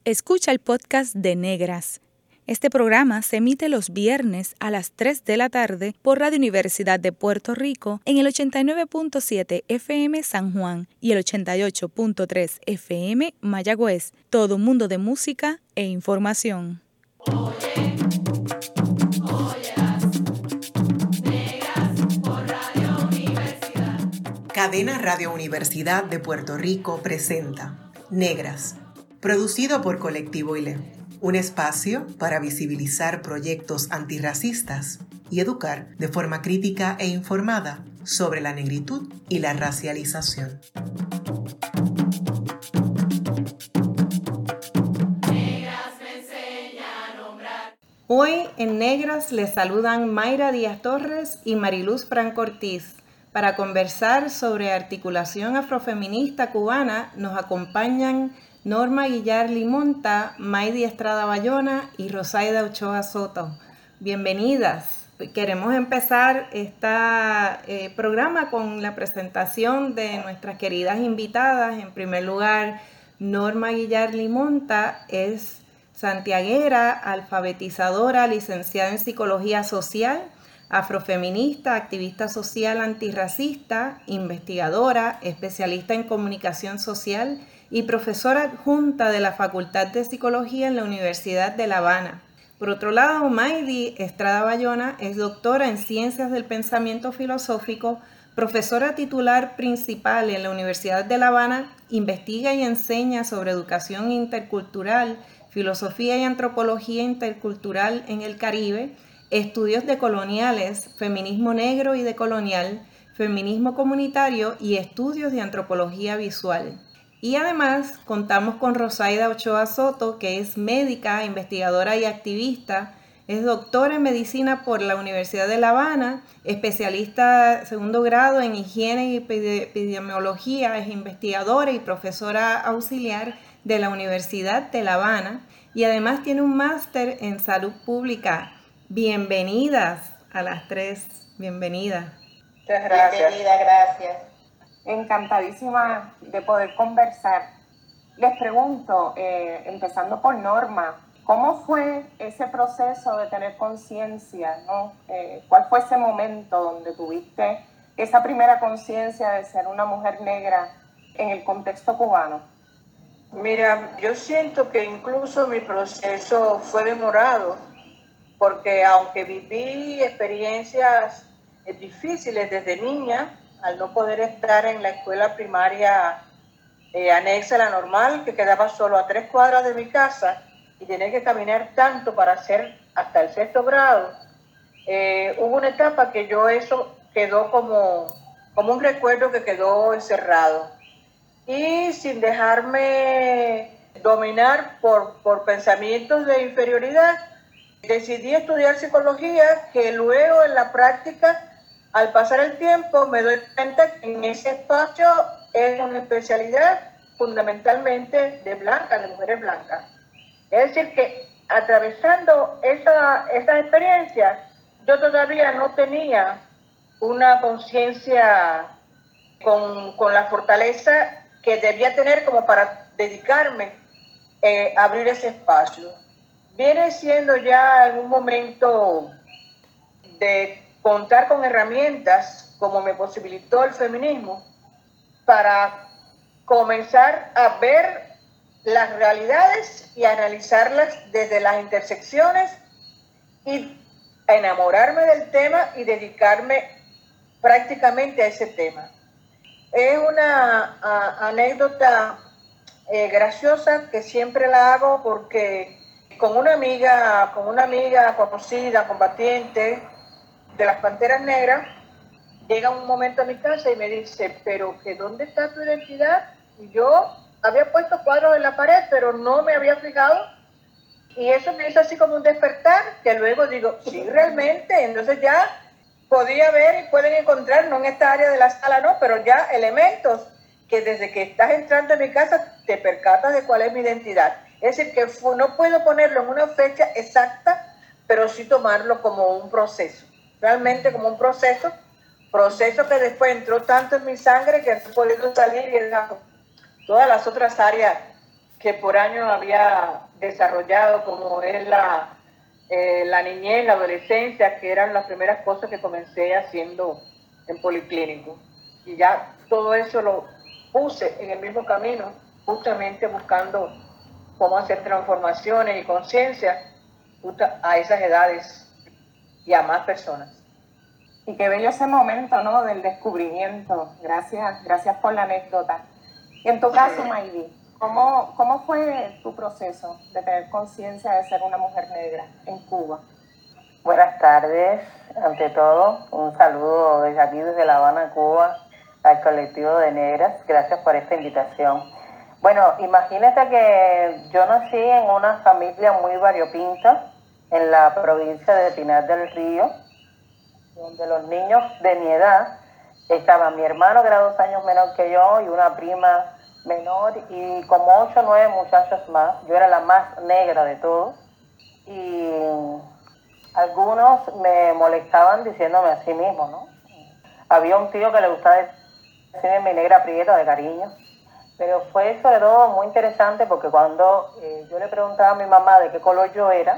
Escucha el podcast de Negras. Este programa se emite los viernes a las 3 de la tarde por Radio Universidad de Puerto Rico en el 89.7 FM San Juan y el 88.3 FM Mayagüez. Todo un mundo de música e información. Cadena Radio Universidad de Puerto Rico presenta Negras, producido por Colectivo ILE, un espacio para visibilizar proyectos antirracistas y educar de forma crítica e informada sobre la negritud y la racialización. Hoy en Negras les saludan Mayra Díaz Torres y Mariluz Franco Ortiz. Para conversar sobre articulación afrofeminista cubana nos acompañan Norma Guillar Limonta, Maydi Estrada Bayona y Rosaida Ochoa Soto. Bienvenidas. Queremos empezar este programa con la presentación de nuestras queridas invitadas. En primer lugar, Norma Guillar Limonta es santiaguera, alfabetizadora, licenciada en Psicología Social, afrofeminista, activista social antirracista, investigadora, especialista en comunicación social y profesora adjunta de la Facultad de Psicología en la Universidad de La Habana. Por otro lado, Maydi Estrada Bayona es doctora en Ciencias del Pensamiento Filosófico, profesora titular principal en la Universidad de La Habana, investiga y enseña sobre educación intercultural, filosofía y antropología intercultural en el Caribe, estudios decoloniales, feminismo negro y decolonial, feminismo comunitario y estudios de antropología visual. Y además contamos con Rosaida Ochoa Soto, que es médica, investigadora y activista, es doctora en medicina por la Universidad de La Habana, especialista segundo grado en higiene y epidemiología, es investigadora y profesora auxiliar de la Universidad de La Habana y además tiene un máster en salud pública. Bienvenidas a las tres, bienvenidas. Muchas gracias. Bienvenida, gracias. Encantadísima de poder conversar. Les pregunto, empezando por Norma, ¿cómo fue ese proceso de tener conciencia, ¿no? ¿Cuál fue ese momento donde tuviste esa primera conciencia de ser una mujer negra en el contexto cubano? Mira, yo siento que incluso mi proceso fue demorado, porque aunque viví experiencias difíciles desde niña, al no poder estar en la escuela primaria anexa a la normal, que quedaba solo a 3 cuadras de mi casa, y tener que caminar tanto para hacer hasta el 6º grado, hubo una etapa que eso quedó como un recuerdo que quedó encerrado. Y sin dejarme dominar por pensamientos de inferioridad, decidí estudiar psicología, que luego en la práctica, al pasar el tiempo, me doy cuenta que en ese espacio es una especialidad fundamentalmente de mujeres blancas. Es decir, que atravesando esa experiencia, yo todavía no tenía una conciencia con la fortaleza que debía tener como para dedicarme a abrir ese espacio. Viene siendo ya en un momento de contar con herramientas como me posibilitó el feminismo para comenzar a ver las realidades y analizarlas desde las intersecciones y enamorarme del tema y dedicarme prácticamente a ese tema. Es una anécdota graciosa que siempre la hago porque con una amiga conocida, combatiente de las Panteras Negras, llega un momento a mi casa y me dice, pero ¿que dónde está tu identidad? Y yo había puesto cuadros en la pared, pero no me había fijado. Y eso me hizo así como un despertar, que luego digo, sí, realmente. Entonces ya podía ver y pueden encontrar, no en esta área de la sala, no, pero ya elementos que desde que estás entrando en mi casa te percatas de cuál es mi identidad. Es decir, que no puedo ponerlo en una fecha exacta, pero sí tomarlo como un proceso. Realmente como un proceso que después entró tanto en mi sangre que no he podido salir y he dejado todas las otras áreas que por años había desarrollado, como es la niñez, la adolescencia, que eran las primeras cosas que comencé haciendo en Policlínico. Y ya todo eso lo puse en el mismo camino, justamente buscando cómo hacer transformaciones y conciencia a esas edades y a más personas. Y qué bello ese momento, ¿no?, del descubrimiento. Gracias por la anécdota. Y en tu caso, Maydi, ¿cómo fue tu proceso de tener conciencia de ser una mujer negra en Cuba? Buenas tardes, ante todo, un saludo desde aquí, desde La Habana, Cuba, al colectivo de negras. Gracias por esta invitación. Bueno, imagínate que yo nací en una familia muy variopinta en la provincia de Pinar del Río, donde los niños de mi edad estaban mi hermano, que era 2 años menor que yo, y una prima menor, y como 8 o 9 muchachos más. Yo era la más negra de todos, y algunos me molestaban diciéndome así mismo, ¿no? Había un tío que le gustaba decirme mi negra prieta de cariño, pero fue sobre todo muy interesante porque cuando yo le preguntaba a mi mamá de qué color yo era,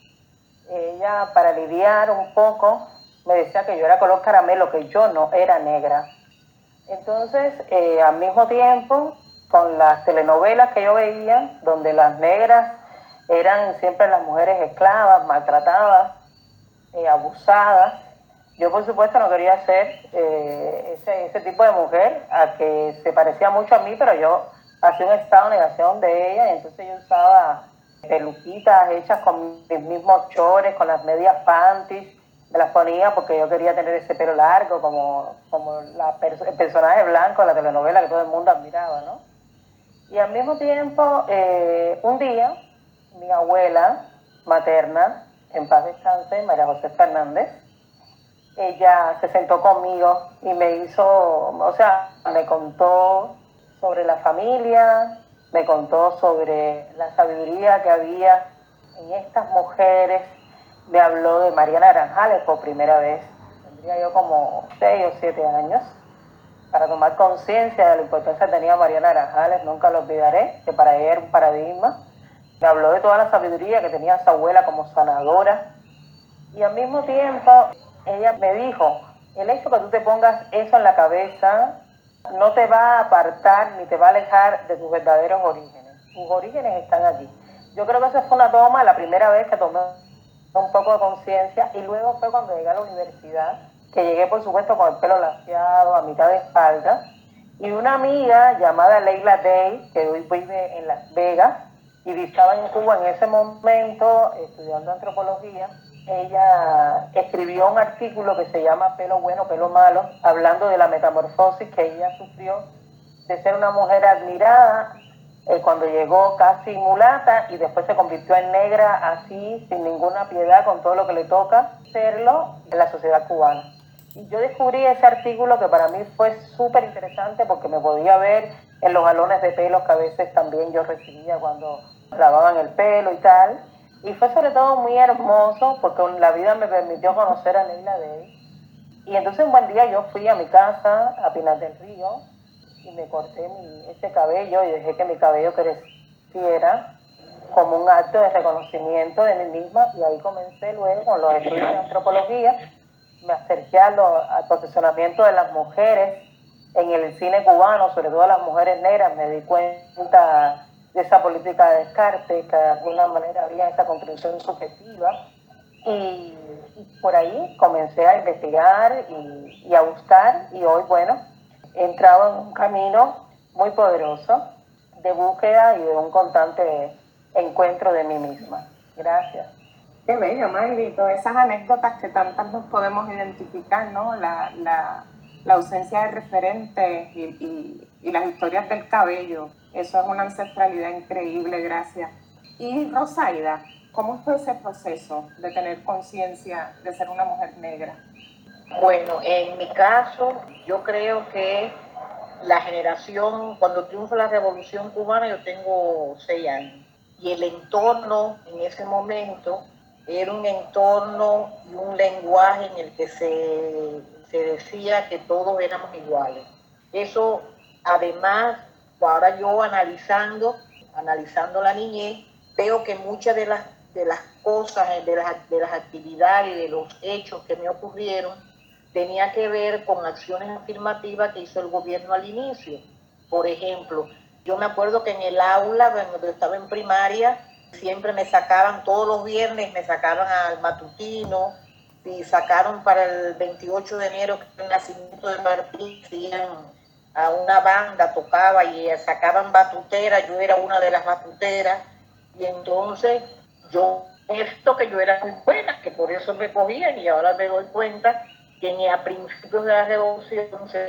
ella, para lidiar un poco, me decía que yo era color caramelo, que yo no era negra. Entonces, al mismo tiempo, con las telenovelas que yo veía, donde las negras eran siempre las mujeres esclavas, maltratadas, abusadas, yo por supuesto no quería ser ese tipo de mujer, a que se parecía mucho a mí, pero yo hacía un estado de negación de ella, y entonces yo usaba peluquitas hechas con mis mismos chores, con las medias panties, me las ponía porque yo quería tener ese pelo largo como el personaje blanco de la telenovela que todo el mundo admiraba, ¿no? Y al mismo tiempo, un día, mi abuela materna, en paz descanse, María José Fernández, ella se sentó conmigo y me contó sobre la familia, me contó sobre la sabiduría que había en estas mujeres. Me habló de María Naranjales por primera vez. Tendría yo como 6 o 7 años, para tomar conciencia de la importancia que tenía María Naranjales. Nunca lo olvidaré, que para ella era un paradigma. Me habló de toda la sabiduría que tenía su abuela como sanadora. Y al mismo tiempo, ella me dijo, el hecho que tú te pongas eso en la cabeza no te va a apartar ni te va a alejar de tus verdaderos orígenes. Tus orígenes están aquí. Yo creo que esa fue una toma, la primera vez que tomé un poco de conciencia, y luego fue cuando llegué a la universidad, que llegué por supuesto con el pelo laciado, a mitad de espalda, y una amiga llamada Leila Day, que hoy vive en Las Vegas y estaba en Cuba en ese momento estudiando antropología, ella escribió un artículo que se llama Pelo Bueno, Pelo Malo, hablando de la metamorfosis que ella sufrió de ser una mujer admirada cuando llegó casi mulata y después se convirtió en negra así, sin ninguna piedad, con todo lo que le toca serlo en la sociedad cubana. Y yo descubrí ese artículo que para mí fue súper interesante porque me podía ver en los jalones de pelo que a veces también yo recibía cuando lavaban el pelo y tal. Y fue sobre todo muy hermoso porque la vida me permitió conocer a Leila Day. Y entonces un buen día yo fui a mi casa, a Pinar del Río, y me corté ese cabello y dejé que mi cabello creciera como un acto de reconocimiento de mí misma, y ahí comencé luego con los estudios de antropología. Me acerqué al posicionamiento de las mujeres en el cine cubano, sobre todo las mujeres negras. Me di cuenta de esa política de descarte, que de alguna manera había esa contribución subjetiva, y por ahí comencé a investigar y a buscar, y hoy, bueno, he entrado en un camino muy poderoso de búsqueda y de un constante encuentro de mí misma. Gracias. Qué bello, Maydi, todas esas anécdotas que tantas nos podemos identificar, ¿no? La ausencia de referentes y las historias del cabello. Eso es una ancestralidad increíble, gracias. Y Rosaida, ¿cómo fue ese proceso de tener conciencia de ser una mujer negra? Bueno, en mi caso, yo creo que la generación, cuando triunfa la Revolución Cubana, yo tengo 6 años. Y el entorno en ese momento era un entorno y un lenguaje en el que se decía que todos éramos iguales. Eso, además, ahora yo analizando, analizando la niñez, veo que muchas de las cosas, de las actividades y de los hechos que me ocurrieron, tenía que ver con acciones afirmativas que hizo el gobierno al inicio. Por ejemplo, yo me acuerdo que en el aula, cuando estaba en primaria, siempre me sacaban, todos los viernes me sacaban al matutino, y sacaron para el 28 de enero, que era el nacimiento de Martín, hacían a una banda, tocaba y sacaban batuteras, yo era una de las batuteras, y entonces yo, esto que yo era muy buena, que por eso me cogían, y ahora me doy cuenta que a principios de la revolución se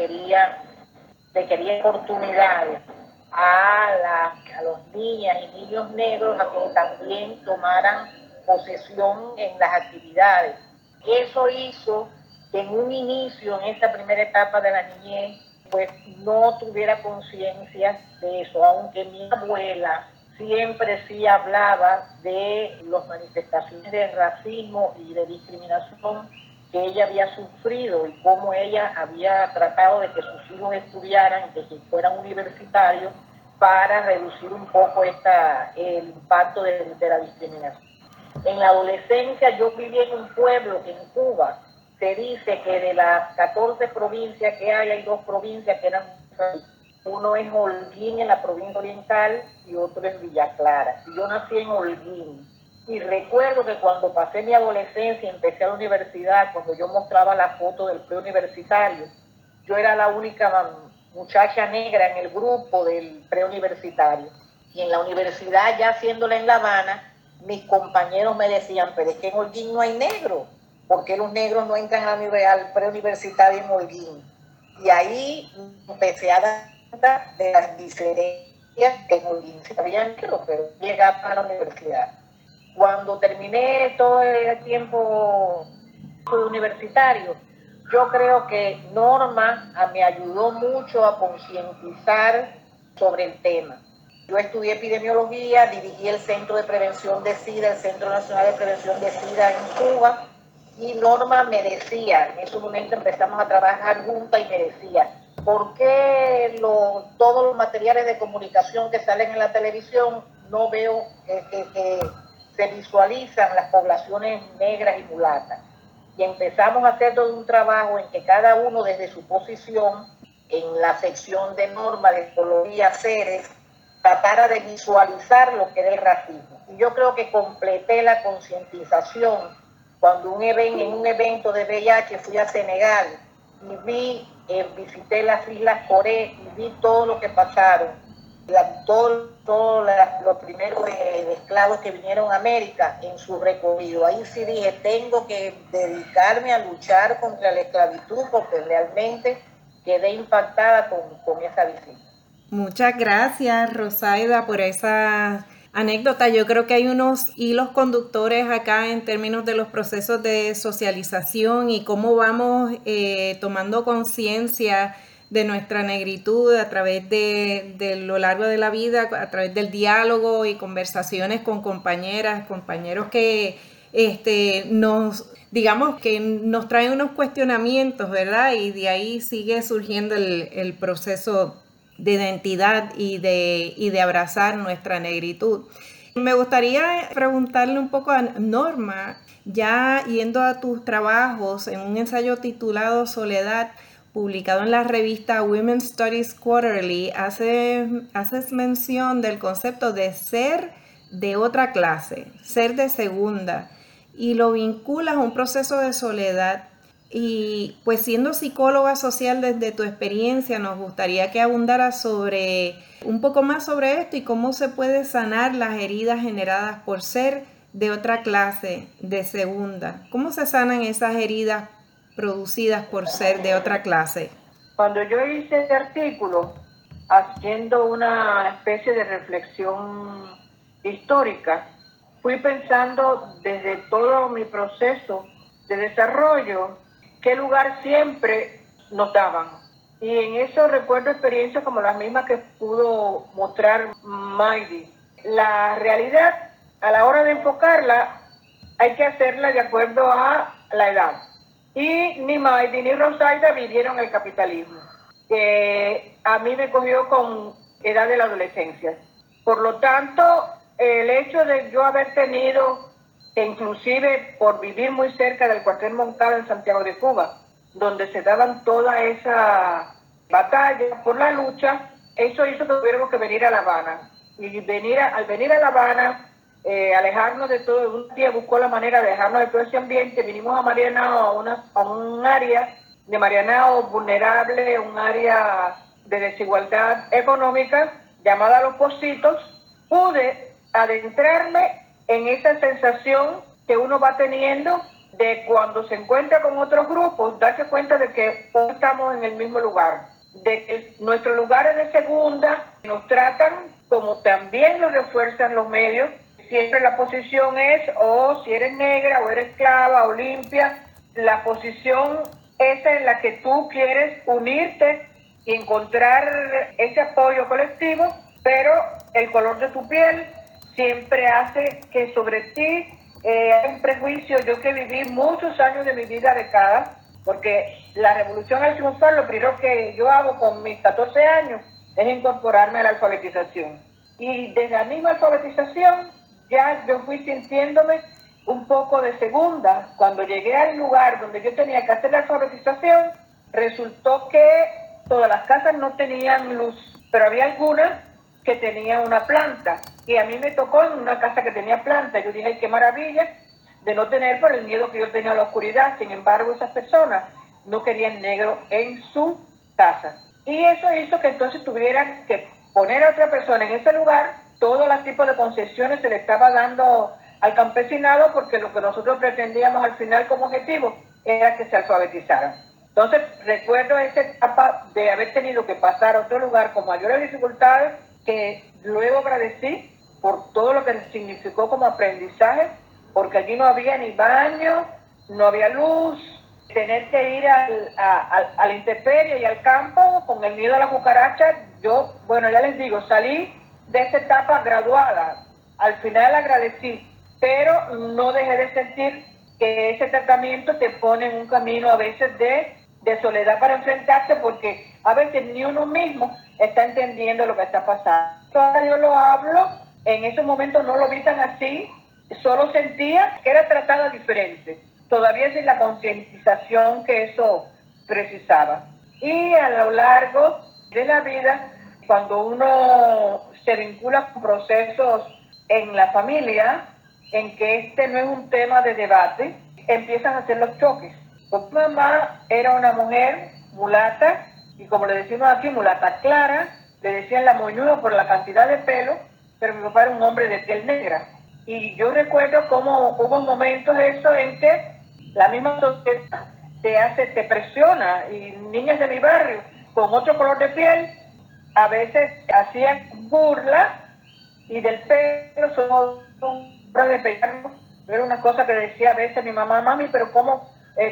quería oportunidades a los niñas y niños negros a que también tomaran posesión en las actividades. Eso hizo que en un inicio, en esta primera etapa de la niñez, pues no tuviera conciencia de eso, aunque mi abuela siempre sí hablaba de las manifestaciones de racismo y de discriminación que ella había sufrido y cómo ella había tratado de que sus hijos estudiaran, de que fueran universitarios, para reducir un poco el impacto de la discriminación. En la adolescencia yo viví en un pueblo en Cuba. Se dice que de las 14 provincias que hay 2 provincias que eran, uno es Holguín en la provincia oriental y otro es Villa Clara. Yo nací en Holguín y recuerdo que cuando pasé mi adolescencia y empecé a la universidad, cuando yo mostraba la foto del preuniversitario, yo era la única muchacha negra en el grupo del preuniversitario. Y en la universidad, ya haciéndola en La Habana, mis compañeros me decían, pero es que en Holguín no hay negros, ¿por qué los negros no entran al preuniversitario en Holguín? Y ahí empecé a dar cuenta de las diferencias que en Holguín se habían negros, pero llegaba a la universidad. Cuando terminé todo el tiempo universitario, yo creo que Norma me ayudó mucho a concientizar sobre el tema. Yo estudié epidemiología, dirigí el Centro de Prevención de SIDA, el Centro Nacional de Prevención de SIDA en Cuba, y Norma me decía, en ese momento empezamos a trabajar juntas y me decía, ¿por qué todos los materiales de comunicación que salen en la televisión no veo que se visualizan las poblaciones negras y mulatas? Y empezamos a hacer todo un trabajo en que cada uno desde su posición, en la sección de Norma de Ecología Ceres, tratara de visualizar lo que era el racismo. Y yo creo que completé la concientización cuando en un evento de VIH fui a Senegal y visité las Islas Coré y vi todo lo que pasaron, todos los primeros esclavos que vinieron a América en su recorrido. Ahí sí dije, tengo que dedicarme a luchar contra la esclavitud porque realmente quedé impactada con esa visita. Muchas gracias, Rosaida, por esa anécdota. Yo creo que hay unos hilos conductores acá en términos de los procesos de socialización y cómo vamos tomando conciencia de nuestra negritud a través de lo largo de la vida, a través del diálogo y conversaciones con compañeros que digamos que nos traen unos cuestionamientos, ¿verdad? Y de ahí sigue surgiendo el proceso de identidad y de abrazar nuestra negritud. Me gustaría preguntarle un poco a Norma, ya yendo a tus trabajos en un ensayo titulado Soledad, publicado en la revista Women's Studies Quarterly, haces mención del concepto de ser de otra clase, ser de segunda, y lo vinculas a un proceso de soledad. Y pues siendo psicóloga social desde tu experiencia, nos gustaría que abundaras un poco más sobre esto y cómo se puede sanar las heridas generadas por ser de otra clase, de segunda. ¿Cómo se sanan esas heridas producidas por ser de otra clase? Cuando yo hice este artículo, haciendo una especie de reflexión histórica, fui pensando desde todo mi proceso de desarrollo, qué lugar siempre nos daban. Y en eso recuerdo experiencias como las mismas que pudo mostrar Maydi. La realidad, a la hora de enfocarla, hay que hacerla de acuerdo a la edad. Y ni Maydi ni Rosaida vivieron el capitalismo, que a mí me cogió con edad de la adolescencia. Por lo tanto, el hecho de yo haber tenido, que inclusive por vivir muy cerca del cuartel Moncada en Santiago de Cuba, donde se daban toda esa batalla por la lucha, eso hizo que tuviéramos que venir a La Habana. Y al venir a La Habana, alejarnos de todo, un día buscó la manera de alejarnos de todo ese ambiente, vinimos a Marianao, a un área de Marianao vulnerable, un área de desigualdad económica, llamada Los Pocitos. Pude adentrarme en esa sensación que uno va teniendo de cuando se encuentra con otros grupos, darse cuenta de que todos estamos en el mismo lugar, de que nuestros lugares de segunda nos tratan como también nos refuerzan los medios. Siempre la posición es o si eres negra o eres esclava o limpia, la posición esa en la que tú quieres unirte y encontrar ese apoyo colectivo, pero el color de tu piel siempre hace que sobre ti hay un prejuicio. Yo que viví muchos años de mi vida becada, porque la revolución al triunfar, lo primero que yo hago con mis 14 años es incorporarme a la alfabetización. Y desde la misma alfabetización ya yo fui sintiéndome un poco de segunda. Cuando llegué al lugar donde yo tenía que hacer la alfabetización, resultó que todas las casas no tenían luz, pero había algunas que tenían una planta. Y a mí me tocó en una casa que tenía planta. Yo dije, ay, qué maravilla de no tener por el miedo que yo tenía a la oscuridad. Sin embargo, esas personas no querían negro en su casa. Y eso hizo que entonces tuvieran que poner a otra persona en ese lugar. Todos los tipos de concesiones se le estaba dando al campesinado, porque lo que nosotros pretendíamos al final como objetivo era que se alfabetizaran. Entonces recuerdo esa etapa de haber tenido que pasar a otro lugar con mayores dificultades, que luego agradecí por todo lo que significó como aprendizaje, porque allí no había ni baño, no había luz, tener que ir a la intemperie y al campo con el miedo a la cucaracha. Yo, bueno, ya les digo, salí de esa etapa graduada. Al final agradecí, pero no dejé de sentir que ese tratamiento te pone en un camino a veces de soledad para enfrentarse, porque a veces ni uno mismo está entendiendo lo que está pasando. Ahora yo lo hablo, en esos momentos no lo vi tan así, solo sentía que era tratada diferente, todavía sin la concientización que eso precisaba. Y a lo largo de la vida, cuando uno se vincula con procesos en la familia, en que este no es un tema de debate, empiezan a hacer los choques. Mi mamá era una mujer mulata, y como le decimos aquí, mulata clara, le decían la moñuda por la cantidad de pelo, pero mi papá era un hombre de piel negra. Y yo recuerdo cómo hubo momentos eso en que la misma sociedad te presiona, y niñas de mi barrio con otro color de piel a veces hacían burla, y del pelo somos de pegarnos. Era una cosa que decía a veces mi mamá, mami, pero ¿cómo?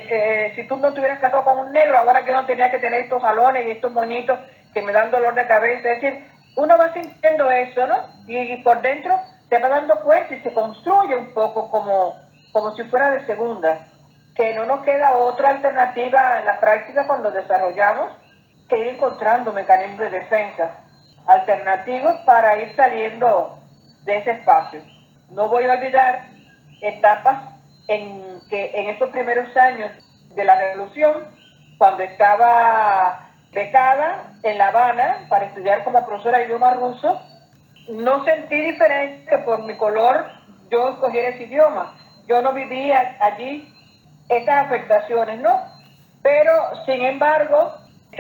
Si tú no te hubieras casado con un negro, ahora que no tenía que tener estos jalones y estos moñitos que me dan dolor de cabeza. Es decir, uno va sintiendo eso, ¿no? Y por dentro se va dando cuenta y se construye un poco como si fuera de segunda, que no nos queda otra alternativa en la práctica cuando desarrollamos que ir encontrando mecanismos de defensa alternativos para ir saliendo de ese espacio. No voy a olvidar etapas en estos primeros años de la revolución, cuando estaba becada en La Habana para estudiar como profesora de idioma ruso, no sentí diferencia que por mi color yo escogiera ese idioma. Yo no vivía allí estas afectaciones, ¿no? Pero, sin embargo,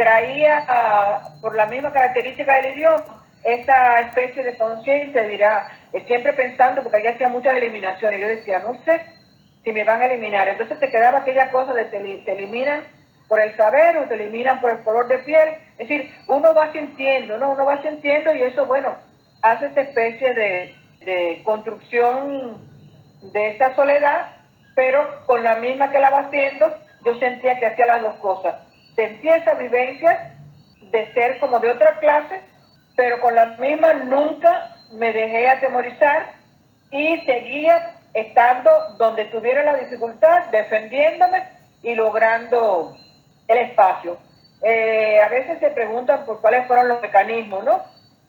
traía por la misma característica del idioma esa especie de conciencia, dirá, siempre pensando, porque allá hacía muchas eliminaciones. Yo decía, no sé si me van a eliminar. Entonces te quedaba aquella cosa de te eliminan por el saber o te eliminan por el color de piel. Es decir, uno va sintiendo, ¿no? Uno va sintiendo, y eso, bueno, hace esta especie de construcción de esa soledad, pero con la misma que la va haciendo, yo sentía que hacía las dos cosas. Sentía esa vivencia de ser como de otra clase, pero con la misma nunca me dejé atemorizar y seguía estando donde tuviera la dificultad, defendiéndome y logrando el espacio. A veces se preguntan por cuáles fueron los mecanismos, ¿no?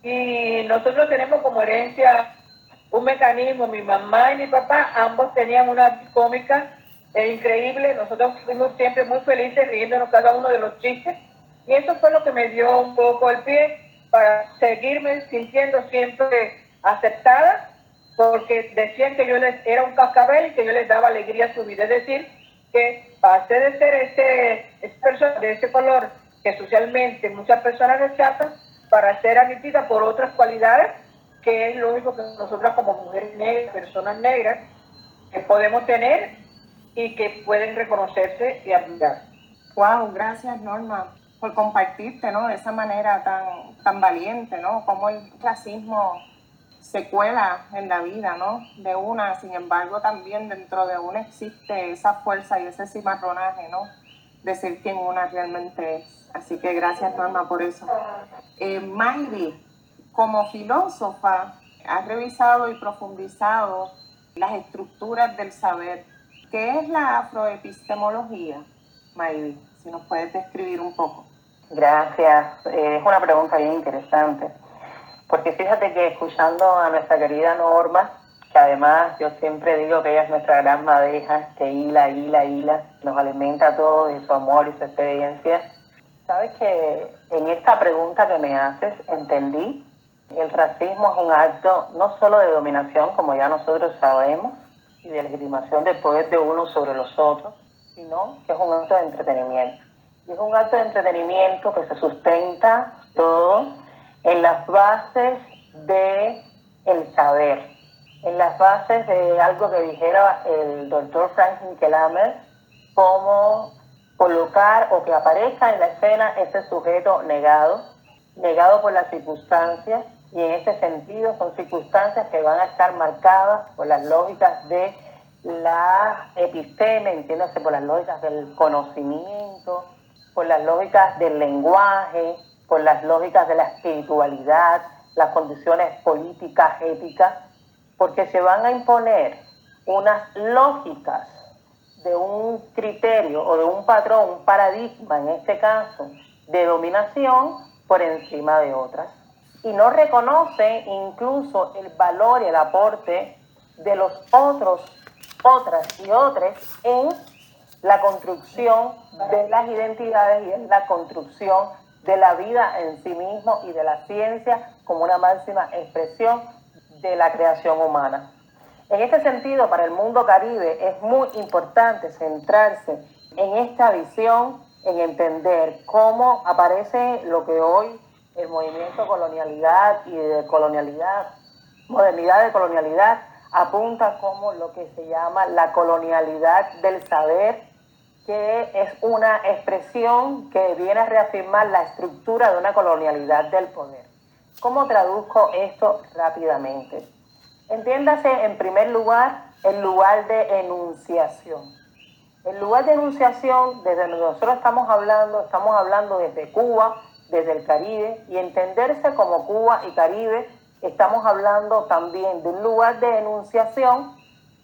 Y nosotros tenemos como herencia un mecanismo, mi mamá y mi papá, ambos tenían una cómica increíble. Nosotros fuimos siempre muy felices riéndonos cada uno de los chistes. Y eso fue lo que me dio un poco el pie para seguirme sintiendo siempre aceptada, porque decían que yo era un cascabel y que yo les daba alegría a su vida. Es decir, que pasé de ser esa persona de ese color que socialmente muchas personas rechazan para ser admitida por otras cualidades, que es lo único que nosotras como mujeres negras, personas negras, que podemos tener y que pueden reconocerse y admirar. Wow, gracias Norma por compartirte, ¿no? De esa manera tan valiente, ¿no? Cómo el racismo se cuela en la vida, ¿no? De una, sin embargo, también dentro de una existe esa fuerza y ese cimarronaje, ¿no? De ser quien una realmente es. Así que gracias Norma por eso. Mayri, como filósofa, has revisado y profundizado las estructuras del saber. ¿Qué es la afroepistemología, Mayri? Si nos puedes describir un poco. Gracias. Es una pregunta bien interesante. Porque fíjate que escuchando a nuestra querida Norma, que además yo siempre digo que ella es nuestra gran madeja, que hila, nos alimenta a todos de su amor y su experiencia. Sabes que en esta pregunta que me haces entendí, el racismo es un acto no solo de dominación, como ya nosotros sabemos, y de legitimación del poder de uno sobre los otros, sino que es un acto de entretenimiento. Y es un acto de entretenimiento que se sustenta todo en las bases del saber, en las bases de algo que dijera el doctor Franklin Kelhamer, como colocar o que aparezca en la escena ese sujeto negado por las circunstancias, y en ese sentido son circunstancias que van a estar marcadas por las lógicas de la episteme, entiéndase, por las lógicas del conocimiento, por las lógicas del lenguaje, por las lógicas de la espiritualidad, las condiciones políticas, éticas, porque se van a imponer unas lógicas de un criterio o de un patrón, un paradigma en este caso, de dominación por encima de otras. Y no reconoce incluso el valor y el aporte de los otros, otras y otros en la construcción de las identidades y en la construcción de la vida en sí mismo y de la ciencia como una máxima expresión de la creación humana. En este sentido, para el mundo caribe es muy importante centrarse en esta visión, en entender cómo aparece lo que hoy el movimiento colonialidad y de colonialidad, modernidad de colonialidad, apunta como lo que se llama la colonialidad del saber, que es una expresión que viene a reafirmar la estructura de una colonialidad del poder. ¿Cómo traduzco esto rápidamente? Entiéndase, en primer lugar, el lugar de enunciación. El lugar de enunciación, desde donde nosotros estamos hablando desde Cuba, desde el Caribe, y entenderse como Cuba y Caribe, estamos hablando también de un lugar de enunciación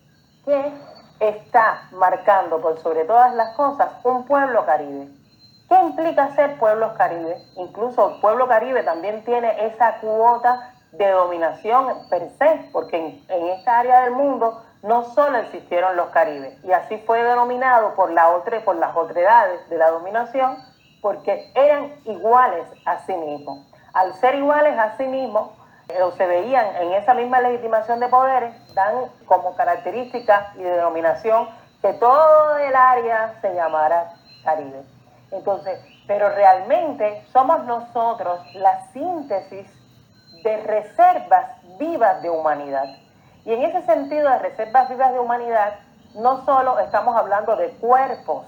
que está marcando por sobre todas las cosas un pueblo caribe. ¿Qué implica ser pueblos caribe? Incluso el pueblo caribe también tiene esa cuota de dominación per se, porque en esta área del mundo no solo existieron los caribes, y así fue denominado por las otredades de la dominación, porque eran iguales a sí mismos. Al ser iguales a sí mismos, o se veían en esa misma legitimación de poderes, dan como característica y denominación que todo el área se llamara Caribe. Entonces, pero realmente somos nosotros la síntesis de reservas vivas de humanidad. Y en ese sentido de reservas vivas de humanidad, no solo estamos hablando de cuerpos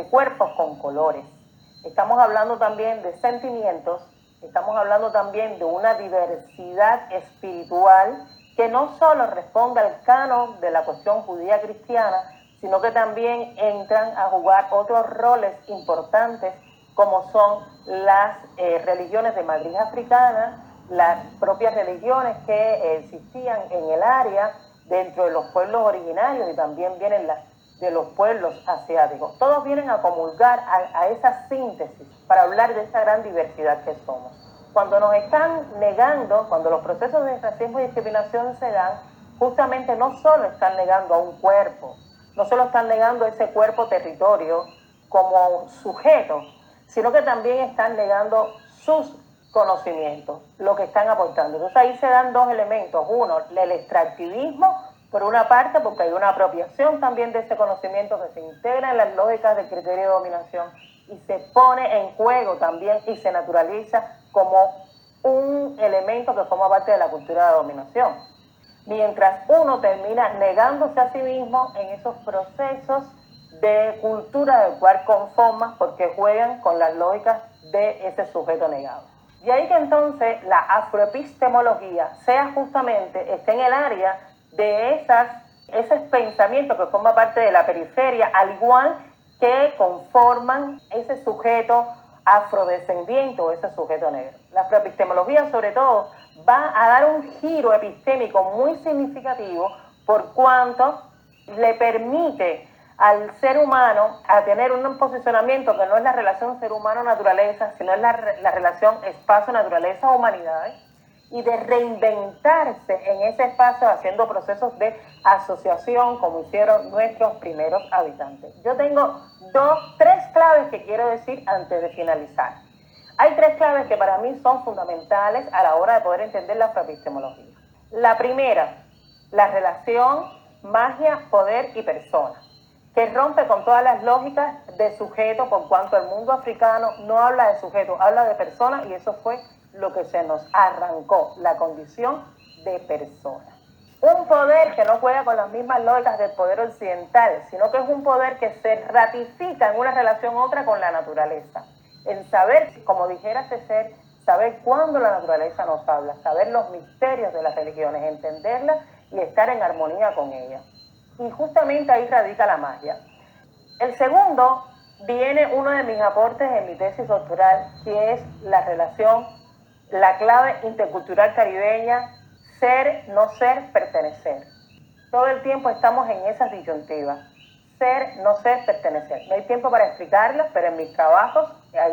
con colores, estamos hablando también de sentimientos, estamos hablando también de una diversidad espiritual que no solo responde al canon de la cuestión judía cristiana, sino que también entran a jugar otros roles importantes, como son las religiones de matriz africana, las propias religiones que existían en el área dentro de los pueblos originarios, y también vienen las de los pueblos asiáticos. Todos vienen a comulgar a esa síntesis para hablar de esa gran diversidad que somos. Cuando nos están negando, cuando los procesos de racismo y discriminación se dan, justamente no solo están negando a un cuerpo, no solo están negando ese cuerpo territorio como sujeto, sino que también están negando sus conocimientos, lo que están aportando. Entonces ahí se dan dos elementos. Uno, el extractivismo, por una parte, porque hay una apropiación también de ese conocimiento que se integra en las lógicas del criterio de dominación y se pone en juego también y se naturaliza como un elemento que forma parte de la cultura de dominación. Mientras uno termina negándose a sí mismo en esos procesos de cultura del cual conforman porque juegan con las lógicas de ese sujeto negado. Y ahí que entonces la afroepistemología esté en el área de esos pensamientos que forman parte de la periferia, al igual que conforman ese sujeto afrodescendiente o ese sujeto negro. La afroepistemología, sobre todo, va a dar un giro epistémico muy significativo por cuanto le permite al ser humano a tener un posicionamiento que no es la relación ser humano-naturaleza, sino es la relación espacio-naturaleza-humanidades, y de reinventarse en ese espacio haciendo procesos de asociación como hicieron nuestros primeros habitantes. Yo tengo tres claves que quiero decir antes de finalizar. Hay tres claves que para mí son fundamentales a la hora de poder entender la afroepistemología. La primera, la relación magia, poder y persona, que rompe con todas las lógicas de sujeto, por cuanto el mundo africano no habla de sujeto, habla de persona, y eso fue lo que se nos arrancó, la condición de persona. Un poder que no juega con las mismas lógicas del poder occidental, sino que es un poder que se ratifica en una relación otra con la naturaleza. En saber, como dijera ese ser, saber cuándo la naturaleza nos habla, saber los misterios de las religiones, entenderlas y estar en armonía con ellas. Y justamente ahí radica la magia. El segundo viene uno de mis aportes en mi tesis doctoral, que es la relación, la clave intercultural caribeña, ser, no ser, pertenecer. Todo el tiempo estamos en esas disyuntivas, ser, no ser, pertenecer. No hay tiempo para explicarlas, pero en mis trabajos,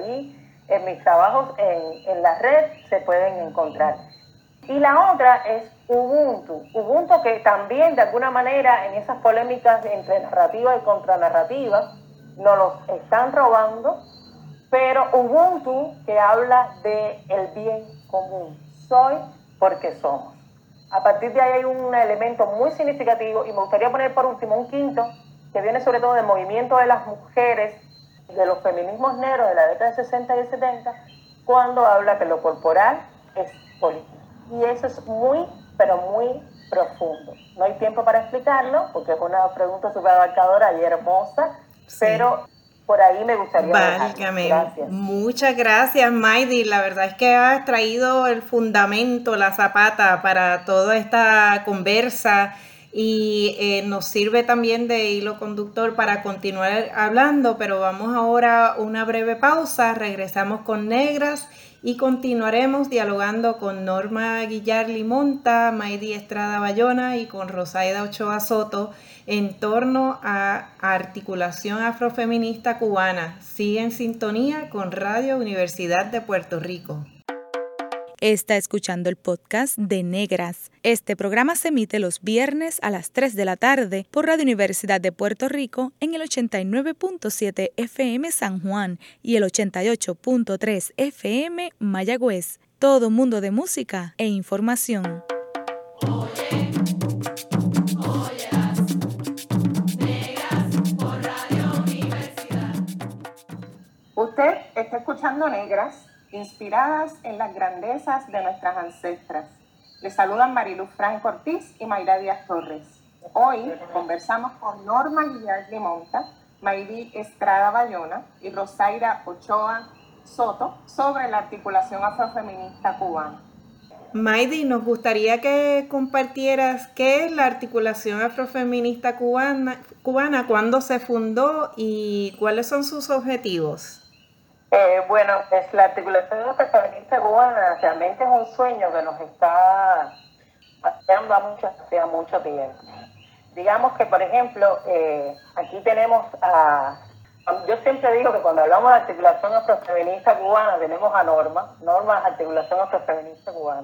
en la red se pueden encontrar. Y la otra es Ubuntu. Ubuntu, que también de alguna manera en esas polémicas entre narrativa y contranarrativa nos los están robando, pero Ubuntu, que habla de el bien común. Soy porque somos. A partir de ahí hay un elemento muy significativo, y me gustaría poner por último un quinto, que viene sobre todo del movimiento de las mujeres, de los feminismos negros de la década de 60 y 70, cuando habla que lo corporal es político. Y eso es muy, pero muy profundo. No hay tiempo para explicarlo, porque es una pregunta súper abarcadora y hermosa, sí. Pero por ahí me gustaría Válgame. Gracias. Muchas gracias, Maydi. La verdad es que has traído el fundamento, la zapata para toda esta conversa, y nos sirve también de hilo conductor para continuar hablando, pero vamos ahora a una breve pausa, regresamos con Negras y continuaremos dialogando con Norma Guillar Limonta, Maydi Estrada Bayona y con Rosaida Ochoa Soto en torno a articulación afrofeminista cubana. Sigue en sintonía con Radio Universidad de Puerto Rico. Está escuchando el podcast de Negras. Este programa se emite los viernes a las 3 de la tarde por Radio Universidad de Puerto Rico en el 89.7 FM San Juan y el 88.3 FM Mayagüez. Todo mundo de música e información. Usted está escuchando Negras, inspiradas en las grandezas de nuestras ancestras. Les saludan Mariluz Franco Ortiz y Mayra Díaz Torres. Hoy conversamos con Norma Guillar Limonta, Maydi Estrada Bayona y Rosaida Ochoa Soto sobre la articulación afrofeminista cubana. Maydi, nos gustaría que compartieras qué es la articulación afrofeminista cubana, cuándo se fundó y cuáles son sus objetivos. Bueno, pues la articulación afrofeminista cubana realmente es un sueño que nos está haciendo hacía mucho tiempo. Digamos que, por ejemplo, aquí tenemos a Yo siempre digo que cuando hablamos de articulación afrofeminista cubana tenemos a Norma Articulación Afrofeminista Cubana.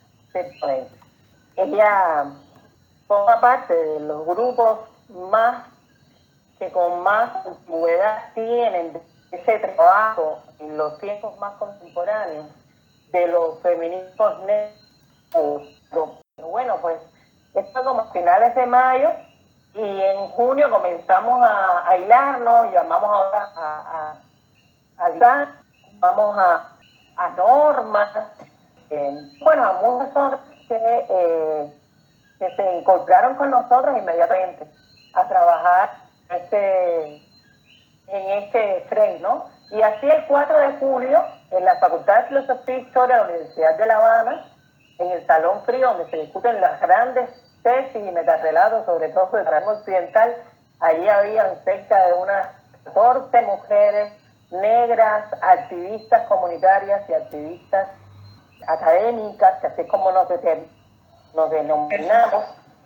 Ella forma parte de los grupos que con más antigüedad tienen ese trabajo en los tiempos más contemporáneos de los feminismos negros. Bueno, pues esto como a finales de mayo, y en junio comenzamos a hilarnos, llamamos ahora a vamos a Norma, bueno, a muchas otras que se incorporaron con nosotros inmediatamente a trabajar en este frame, ¿no? Y así el 4 de julio, en la Facultad de Filosofía e Historia de la Universidad de La Habana, en el Salón Frío, donde se discuten las grandes tesis y metarrelatos, sobre todo sobre el Reino Occidental, allí habían cerca de unas 14 mujeres negras, activistas comunitarias y activistas académicas, que así es como nos denominamos,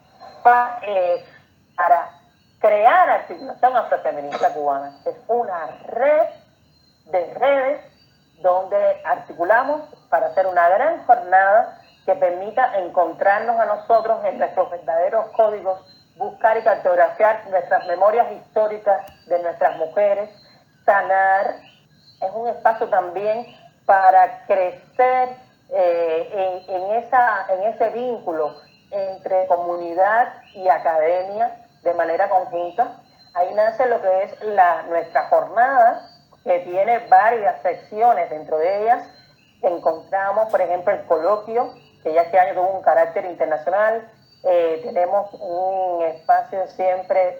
para crear Articulación Afrofeminista Cubana. Es una red de redes donde articulamos para hacer una gran jornada que permita encontrarnos a nosotros en nuestros verdaderos códigos, buscar y cartografiar nuestras memorias históricas de nuestras mujeres, sanar. Es un espacio también para crecer en ese vínculo entre comunidad y academia de manera conjunta. Ahí nace lo que es nuestra jornada, que tiene varias secciones. Dentro de ellas encontramos, por ejemplo, el coloquio, que ya este año tuvo un carácter internacional. Tenemos un espacio siempre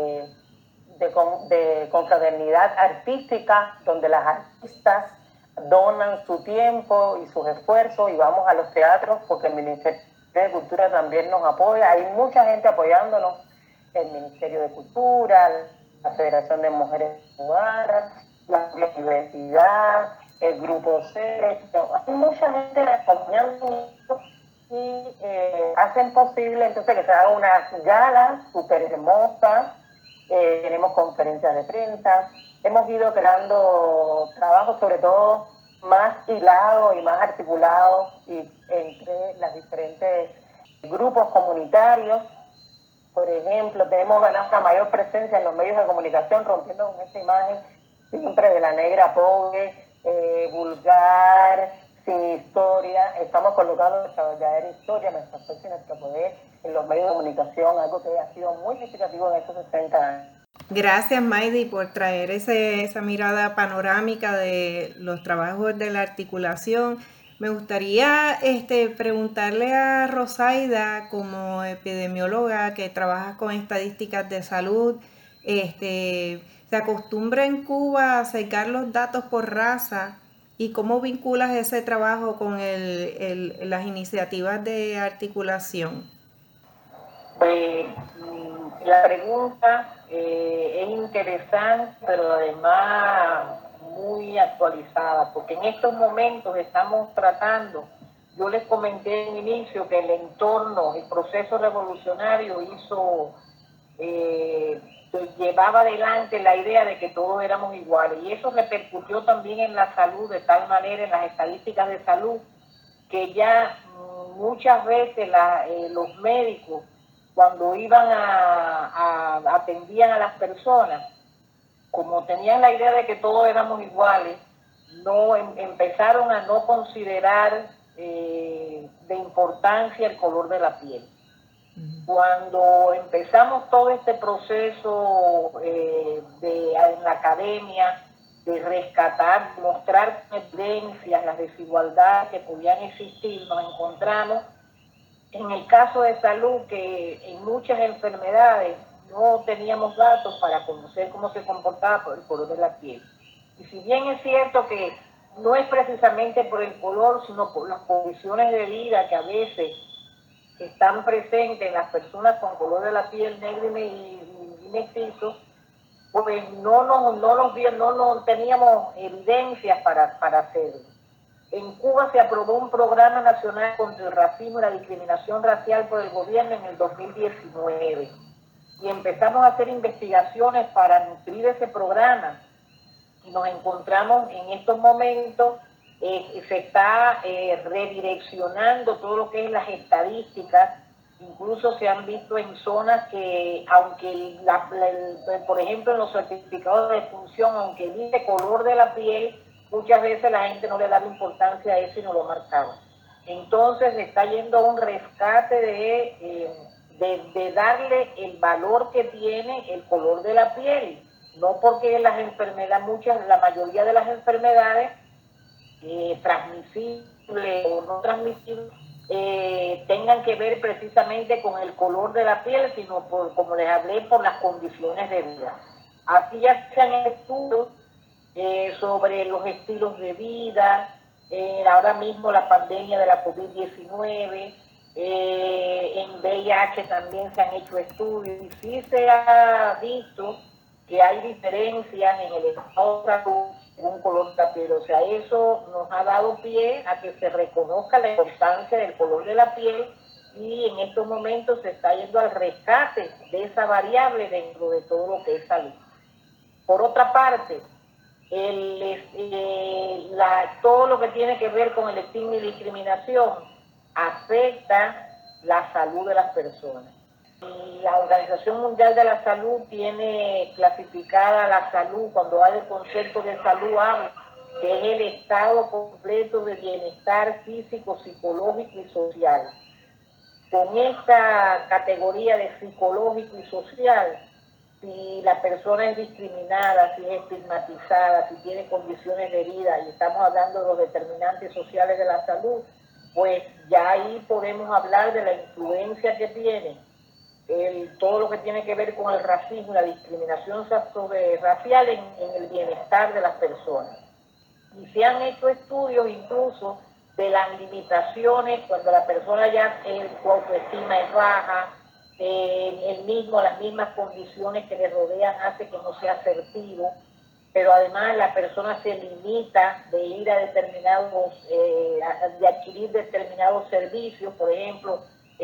de confraternidad artística, donde las artistas donan su tiempo y sus esfuerzos, y vamos a los teatros porque el Ministerio de Cultura también nos apoya. Hay mucha gente apoyándonos, el Ministerio de Cultura, la Federación de Mujeres Cubanas, la Universidad, el Grupo C. Hay mucha gente acompañando y hacen posible entonces que se haga una gala súper hermosa. Tenemos conferencias de prensa, hemos ido creando trabajos sobre todo más hilados y más articulados entre los diferentes grupos comunitarios. Por ejemplo, tenemos ganado una mayor presencia en los medios de comunicación, rompiendo con esta imagen siempre de la negra pobre, vulgar, sin historia. Estamos colocando nuestra verdadera historia, nuestra fuerza y nuestro poder en los medios de comunicación, algo que ha sido muy significativo en estos 60 años. Gracias, Maydi, por traer esa mirada panorámica de los trabajos de la articulación. Me gustaría preguntarle a Rosaida, como epidemióloga que trabaja con estadísticas de salud, ¿se acostumbra en Cuba a sacar los datos por raza? ¿Y cómo vinculas ese trabajo con las iniciativas de articulación? Pues la pregunta es interesante, pero además muy actualizada, porque en estos momentos estamos tratando, yo les comenté en inicio que el entorno, el proceso revolucionario llevaba adelante la idea de que todos éramos iguales, y eso repercutió también en la salud, de tal manera en las estadísticas de salud, que ya muchas veces los médicos, cuando atendían a las personas, como tenían la idea de que todos éramos iguales, empezaron a no considerar de importancia el color de la piel. Cuando empezamos todo este proceso en la academia, de rescatar, mostrar evidencias, las desigualdades que podían existir, nos encontramos en el caso de salud que en muchas enfermedades no teníamos datos para conocer cómo se comportaba por el color de la piel. Y si bien es cierto que no es precisamente por el color, sino por las condiciones de vida que a veces están presentes en las personas con color de la piel negro y mestizo, pues no teníamos evidencias para hacerlo. En Cuba se aprobó un programa nacional contra el racismo y la discriminación racial por el gobierno en el 2019. Y en empezamos a hacer investigaciones para nutrir ese programa y nos encontramos en estos momentos, se está redireccionando todo lo que es las estadísticas. Incluso se han visto en zonas que, aunque por ejemplo en los certificados de defunción, aunque dice color de la piel, muchas veces la gente no le da la importancia a eso y no lo marcaba. Entonces se está yendo a un rescate de darle el valor que tiene el color de la piel, no porque las enfermedades, la mayoría de las enfermedades transmisibles o no transmisibles tengan que ver precisamente con el color de la piel, sino como les hablé, por las condiciones de vida. Aquí ya se han estudios sobre los estilos de vida, ahora mismo la pandemia de la COVID-19, en VIH también se han hecho estudios y sí se ha visto que hay diferencias en el estado de salud según color de la piel. O sea, eso nos ha dado pie a que se reconozca la importancia del color de la piel y en estos momentos se está yendo al rescate de esa variable dentro de todo lo que es salud. Por otra parte, todo lo que tiene que ver con el estigma y discriminación afecta la salud de las personas. Y la Organización Mundial de la Salud tiene clasificada la salud, cuando hay el concepto de salud, que es el estado completo de bienestar físico, psicológico y social. Con esta categoría de psicológico y social, si la persona es discriminada, si es estigmatizada, si tiene condiciones de vida, y estamos hablando de los determinantes sociales de la salud, pues ya ahí podemos hablar de la influencia que tiene todo lo que tiene que ver con el racismo y la discriminación racial en el bienestar de las personas. Y se han hecho estudios incluso de las limitaciones cuando la persona ya su autoestima es baja, las mismas condiciones que le rodean hace que no sea asertivo, pero además la persona se limita de ir a de adquirir determinados servicios. Por ejemplo,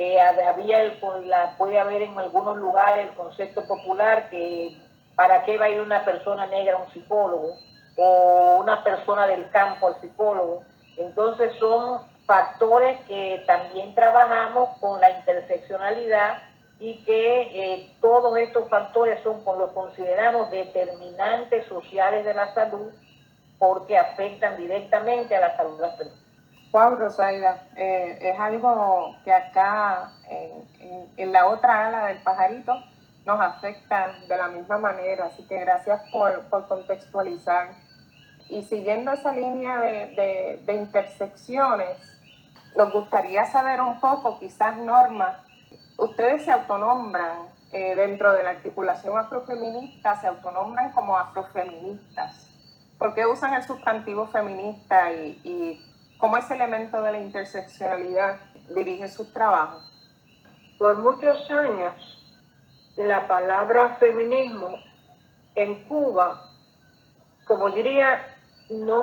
puede haber en algunos lugares el concepto popular que ¿para qué va a ir una persona negra a un psicólogo? O una persona del campo al psicólogo. Entonces son factores que también trabajamos con la interseccionalidad y que todos estos factores los consideramos determinantes sociales de la salud porque afectan directamente a la salud de las personas. Wow, Rosaida, es algo que acá en la otra ala del pajarito nos afecta de la misma manera, así que gracias por contextualizar. Y siguiendo esa línea de intersecciones, nos gustaría saber un poco, quizás Norma, ustedes se autonombran dentro de la articulación afrofeminista, se autonombran como afrofeministas. ¿Por qué usan el sustantivo feminista y cómo ese elemento de la interseccionalidad dirige sus trabajos? Por muchos años, la palabra feminismo en Cuba, como diría, no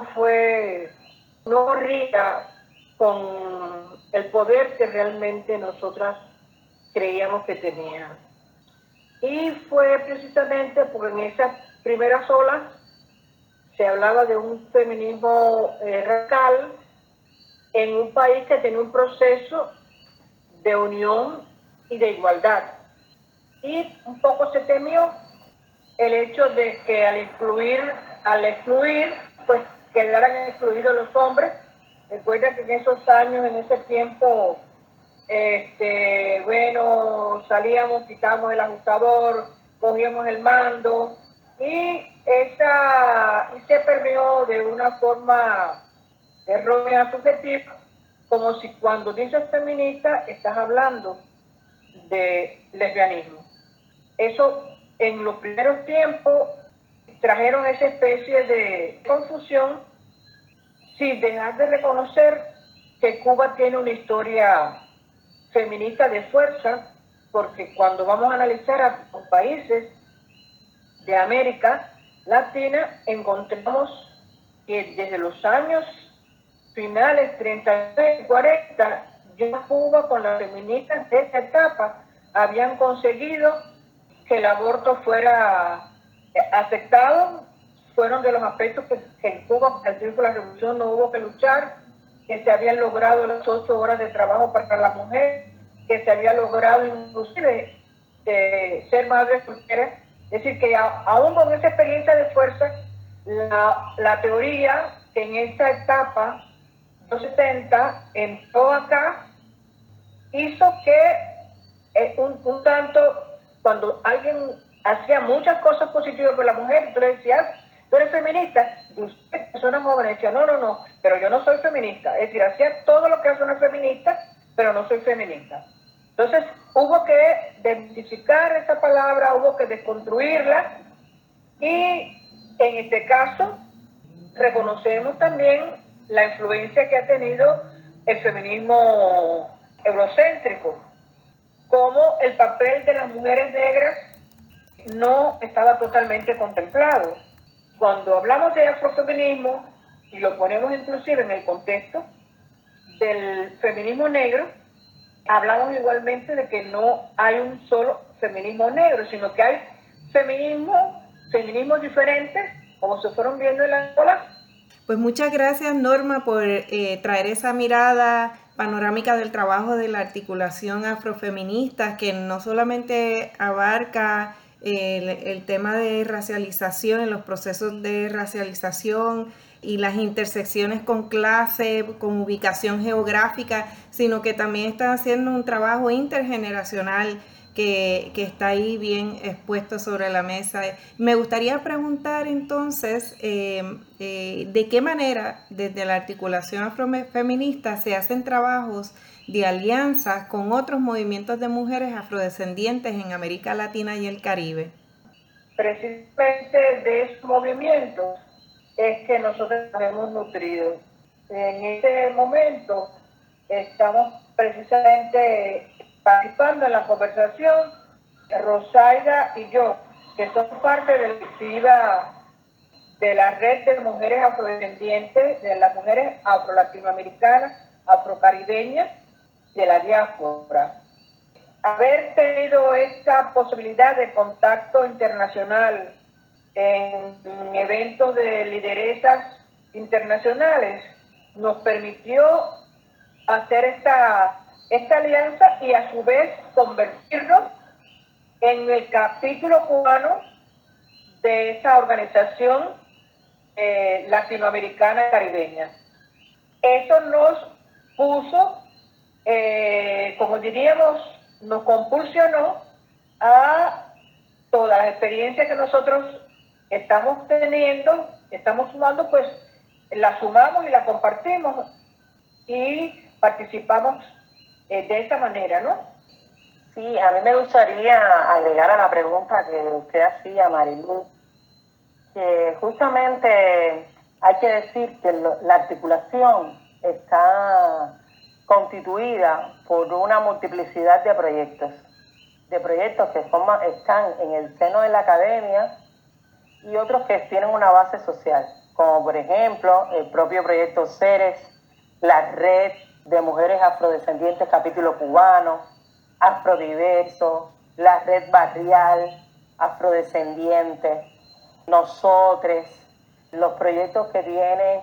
corría con el poder que realmente nosotras creíamos que tenía. Y fue precisamente porque en esas primeras olas se hablaba de un feminismo radical en un país que tenía un proceso de unión y de igualdad. Y un poco se temió el hecho de que al excluir, pues quedaran excluidos los hombres. Recuerda que en esos años, en ese tiempo, salíamos, quitábamos el ajustador, cogíamos el mando y se permeó de una forma errónea, subjetiva, como si cuando dices feminista estás hablando de lesbianismo. Eso en los primeros tiempos trajeron esa especie de confusión sin dejar de reconocer que Cuba tiene una historia feminista de fuerza, porque cuando vamos a analizar a los países de América Latina, encontramos que desde los años finales 30 y 40, ya Cuba con las feministas de esta etapa habían conseguido que el aborto fuera aceptado. Fueron de los aspectos que en Cuba, al principio de la revolución, no hubo que luchar, que se habían logrado las 8 horas de trabajo para la mujer, que se había logrado inclusive ser madre soltera. Es decir, que aún con esa experiencia de fuerza, la teoría que en esa etapa, los 70, entró acá, hizo que un tanto, cuando alguien hacía muchas cosas positivas por la mujer, tú le decías, tú eres feminista, y usted, persona joven, decía, no, pero yo no soy feminista. Es decir, hacía todo lo que hace una feminista, pero no soy feminista. Entonces, hubo que desmitificar esa palabra, hubo que desconstruirla, y en este caso, reconocemos también la influencia que ha tenido el feminismo eurocéntrico, como el papel de las mujeres negras no estaba totalmente contemplado. Cuando hablamos de afrofeminismo, y lo ponemos inclusive en el contexto del feminismo negro, hablamos igualmente de que no hay un solo feminismo negro, sino que hay feminismos diferentes, como se fueron viendo en la ola. Pues muchas gracias, Norma, por traer esa mirada panorámica del trabajo de la articulación afrofeminista, que no solamente abarca el tema de racialización, en los procesos de racialización y las intersecciones con clase, con ubicación geográfica, sino que también están haciendo un trabajo intergeneracional que está ahí bien expuesto sobre la mesa. Me gustaría preguntar entonces de qué manera desde la articulación afrofeminista se hacen trabajos de alianzas con otros movimientos de mujeres afrodescendientes en América Latina y el Caribe. Precisamente de esos movimientos es que nosotros nos hemos nutrido. En este momento estamos precisamente participando en la conversación, Rosaida y yo, que somos parte de la directiva de la red de mujeres afrodescendientes, de las mujeres afro-latinoamericanas, afrocaribeñas, de la diáspora. Haber tenido esta posibilidad de contacto internacional en eventos de lideresas internacionales nos permitió hacer esta alianza y a su vez convertirnos en el capítulo cubano de esa organización latinoamericana y caribeña. Eso nos puso, como diríamos, nos compulsionó a todas las experiencias que nosotros estamos teniendo, estamos sumando, pues la sumamos y la compartimos y participamos de esa manera, ¿no? Sí, a mí me gustaría agregar a la pregunta que usted hacía, Mariluz, que justamente hay que decir que la articulación está constituida por una multiplicidad de proyectos que están en el seno de la academia y otros que tienen una base social, como por ejemplo el propio proyecto Ceres, la red de mujeres afrodescendientes capítulo cubano, Afrodiverso, la red barrial afrodescendiente, nosotros, los proyectos que tiene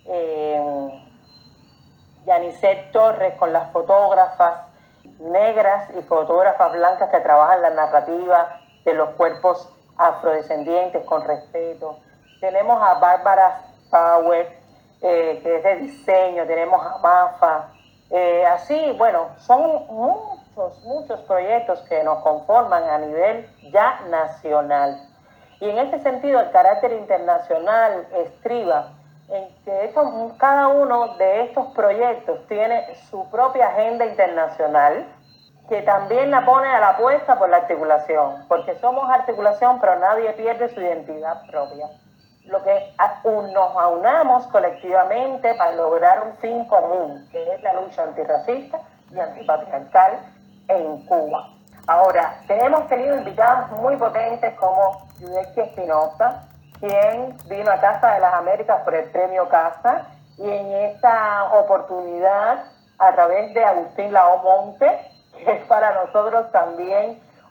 Yanisset Torres con las fotógrafas negras y fotógrafas blancas que trabajan la narrativa de los cuerpos afrodescendientes con respeto. Tenemos a Bárbara Power, que es de diseño, tenemos a Mafa. Así, bueno, son muchos proyectos que nos conforman a nivel ya nacional. Y en ese sentido, el carácter internacional estriba en que cada uno de estos proyectos tiene su propia agenda internacional, que también la pone a la apuesta por la articulación, porque somos articulación, pero nadie pierde su identidad propia. Lo que nos aunamos colectivamente para lograr un fin común, que es la lucha antirracista y antipatriarcal en Cuba. Ahora, tenemos tenido invitados muy potentes como Yudelki Espinosa, quien vino a Casa de las Américas por el premio Casa, y en esta oportunidad, a través de Agustín Lao Monte, que es para nosotros también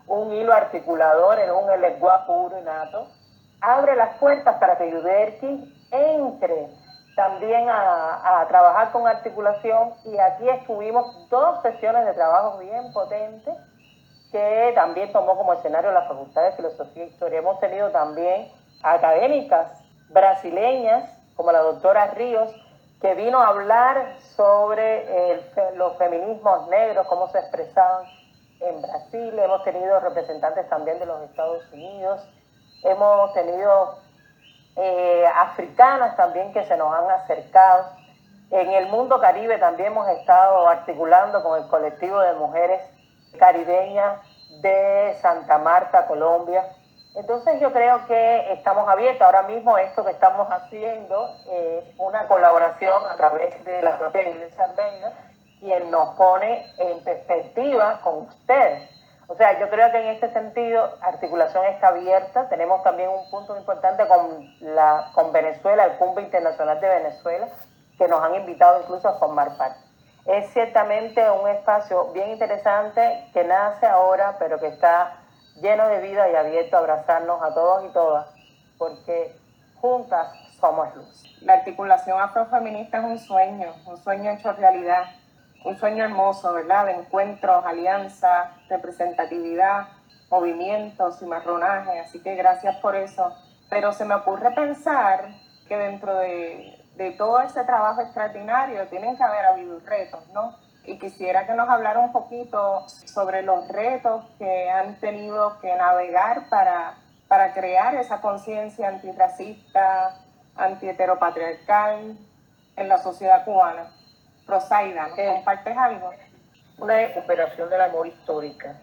un hilo articulador, es un lenguaje puro y nato. Abre las puertas para que Yuderki entre también a trabajar con articulación, y aquí estuvimos 2 sesiones de trabajo bien potentes que también tomó como escenario la Facultad de Filosofía e Historia. Hemos tenido también académicas brasileñas como la doctora Ríos, que vino a hablar sobre los feminismos negros, cómo se expresaban en Brasil. Hemos tenido representantes también de los Estados Unidos, hemos tenido africanas también que se nos han acercado. En el mundo caribe también hemos estado articulando con el colectivo de mujeres caribeñas de Santa Marta, Colombia. Entonces yo creo que estamos abiertos. Ahora mismo esto que estamos haciendo es una colaboración a través de la propia Iglesia Almeida, quien nos pone en perspectiva con ustedes. O sea, yo creo que en este sentido articulación está abierta. Tenemos también un punto importante con Venezuela, el Cumbre Internacional de Venezuela, que nos han invitado incluso a formar parte. Es ciertamente un espacio bien interesante que nace ahora, pero que está lleno de vida y abierto a abrazarnos a todos y todas, porque juntas somos luz. La articulación afrofeminista es un sueño hecho realidad, un sueño hermoso, ¿verdad? De encuentros, alianzas, representatividad, movimientos, cimarronaje, así que gracias por eso. Pero se me ocurre pensar que dentro de todo ese trabajo extraordinario tienen que haber habido retos, ¿no? Y quisiera que nos hablara un poquito sobre los retos que han tenido que navegar para crear esa conciencia antirracista, antiheteropatriarcal en la sociedad cubana. Rosaida, ¿nos compartes algo? Una recuperación del amor histórica.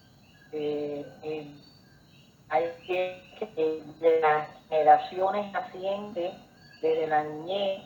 Hay que de las generaciones nacientes, desde la niñez,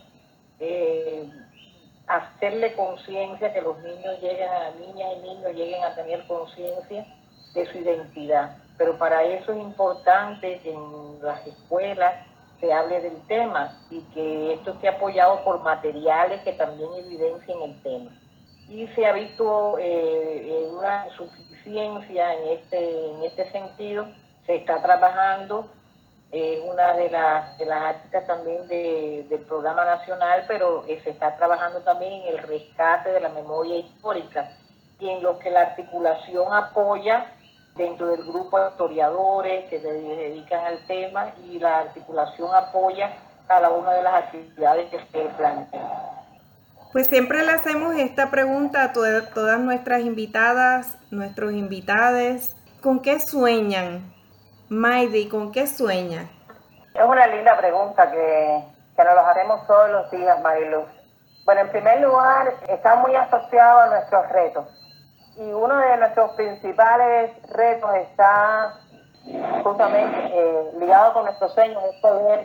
hacerle conciencia, que los niños niñas y niños lleguen a tener conciencia de su identidad. Pero para eso es importante que en las escuelas se hable del tema y que esto esté apoyado por materiales que también evidencien el tema. Y se ha visto una insuficiencia en este sentido. Se está trabajando una de las áreas también del programa nacional, pero se está trabajando también en el rescate de la memoria histórica, y en lo que la articulación apoya dentro del grupo de historiadores que se dedican al tema, y la articulación apoya cada una de las actividades que se plantean. Pues siempre le hacemos esta pregunta a todas nuestras invitadas, nuestros invitados. ¿Con qué sueñan? Maydi, ¿con qué sueña? Es una linda pregunta que nos las hacemos todos los días, Mariluz. Bueno, en primer lugar, está muy asociado a nuestros retos. Y uno de nuestros principales retos está justamente ligado con nuestros sueños, es poder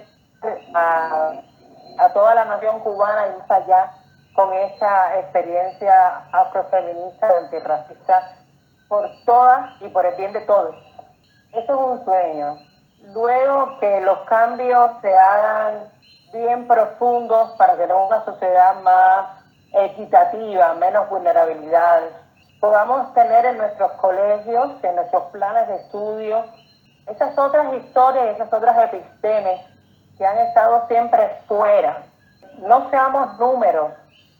a toda la nación cubana y más allá con esta experiencia afrofeminista y antirracista por todas y por el bien de todos. Eso es un sueño. Luego que los cambios se hagan bien profundos para tener una sociedad más equitativa, menos vulnerabilidades. Podamos tener en nuestros colegios, en nuestros planes de estudio, esas otras historias, esas otras epistemes que han estado siempre fuera. No seamos números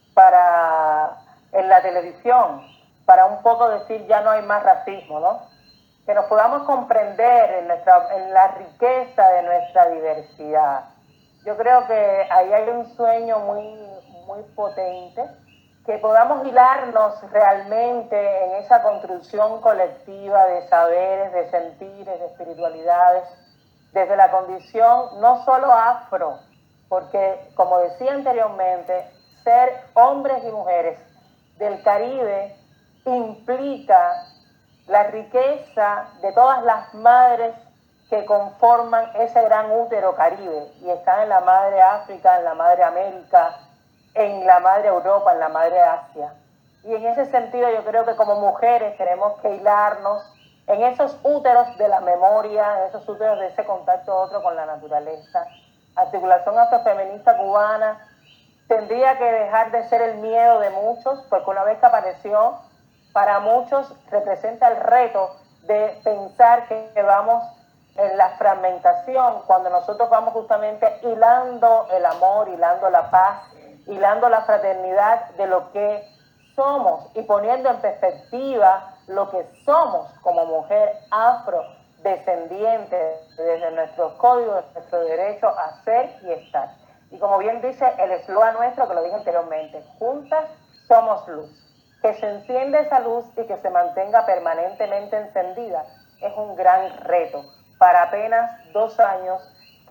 en la televisión, para un poco decir ya no hay más racismo, ¿no? Que nos podamos comprender en la riqueza de nuestra diversidad. Yo creo que ahí hay un sueño muy potente, que podamos hilarnos realmente en esa construcción colectiva de saberes, de sentires, de espiritualidades, desde la condición no solo afro, porque como decía anteriormente, ser hombres y mujeres del Caribe implica la riqueza de todas las madres que conforman ese gran útero Caribe, y están en la madre África, en la madre América, en la madre Europa, en la madre Asia. Y en ese sentido yo creo que como mujeres tenemos que hilarnos en esos úteros de la memoria, en esos úteros de ese contacto otro con la naturaleza. Articulación afrofeminista cubana tendría que dejar de ser el miedo de muchos, porque una vez que apareció, para muchos representa el reto de pensar que vamos en la fragmentación, cuando nosotros vamos justamente hilando el amor, hilando la paz, hilando la fraternidad de lo que somos y poniendo en perspectiva lo que somos como mujer afrodescendiente desde nuestros códigos, nuestro derecho a ser y estar. Y como bien dice el eslogan nuestro, que lo dije anteriormente, juntas somos luz. Que se encienda esa luz y que se mantenga permanentemente encendida es un gran reto para apenas 2 años,